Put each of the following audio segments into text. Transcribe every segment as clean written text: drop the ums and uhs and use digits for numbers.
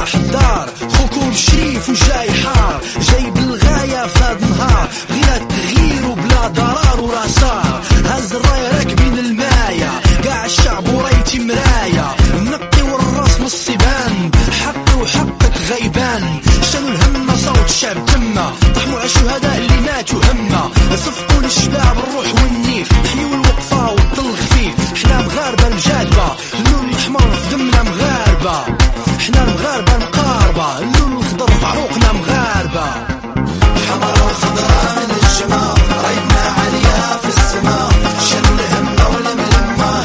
صلاح الدار خوكم شريف وجاي حار، جاي بالغاية فهاد النهار، بغينا التغيير وبلا ضرار ولا صار. هز الراية راكبين الماية، قاع الشعب ورايتي مراية، نقي والراس من الصبان، حقي وحقك غيبان. شالوا الهمة صوت الشعب تما، طحموا على الشهداء اللي ماتوا همة، صفقوا للشباب الروح والنيف، حيوا الوقفة والطل خفيف. حنا مغاربة المجادبة، اللون الأحمر في دمنا مغاربة، حنا المغاربة مقاربة، اللون الخضر في عروقنا مغاربة. حمرا وخضرا من الجماء، رايدنا عالية في السماء، شنو الهمة والملمة،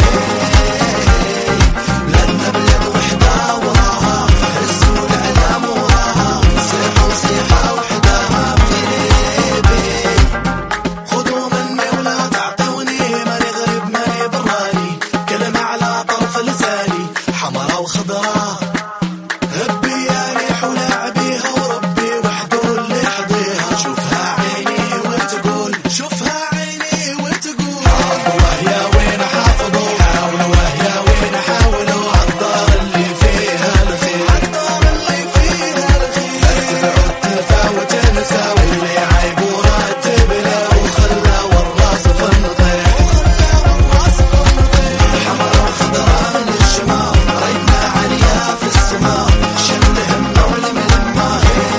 بلادنا بلاد وحدة وراها، هزوا العلام وراها، صيحوا صيحة وحدها بقلبي. خذوا مني ولا تعطوني، ماني غريب ماني براني، كلمة على طرف لساني. حمرا وخضرا هبي يا ريح ولعبيها، وربي وحده اللي يحظيها. شوفها عيني وتقول، شوفها عيني وتقول، حافظوا يا وين حافظوا، حاولوا يا وين حاولوا، عالدار اللي فيها الخير، عالدار اللي فيها الخير. اتبعوا التلفا وتنسى، واللي عيب وراتب له، وخلى والراس في النطيح، وخلى والراس في النطيح. حمرا وخضرا من الجماء، رايدنا عالية في السماء، شنو الهمة والملمة،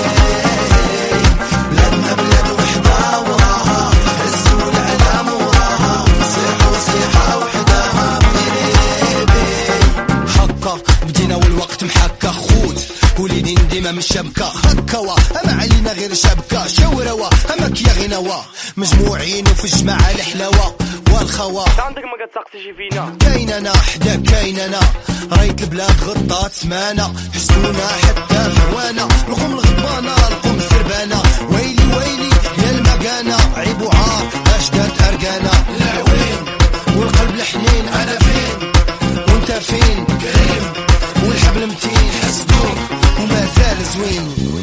بلادنا بلاد وحدة وراها، هزوا العلام وراها، صيحوا صيحة وحدها بقلبي. حقا بدينا والوقت محكا، خوت وليدين ديما من شبكة هكوا، اما علينا غير شبكة شوروا، اماك يا غنوا مجموعين وفي الجماعة الحلاوة والخوا. عندك ما كتسقسيش فينا، كايننا حدا كايننا، رايت البلاد غطات سمانة، حسونا حتى في هوانا، القوم الغضبانة القوم السربانة، ويلي ويلي يا المكانة، عيب وعار اش دارت ارقانا. العوين والقلب الحنين انا فين وانت فين، كريم والحبل متين حسدوك وما زال زوين.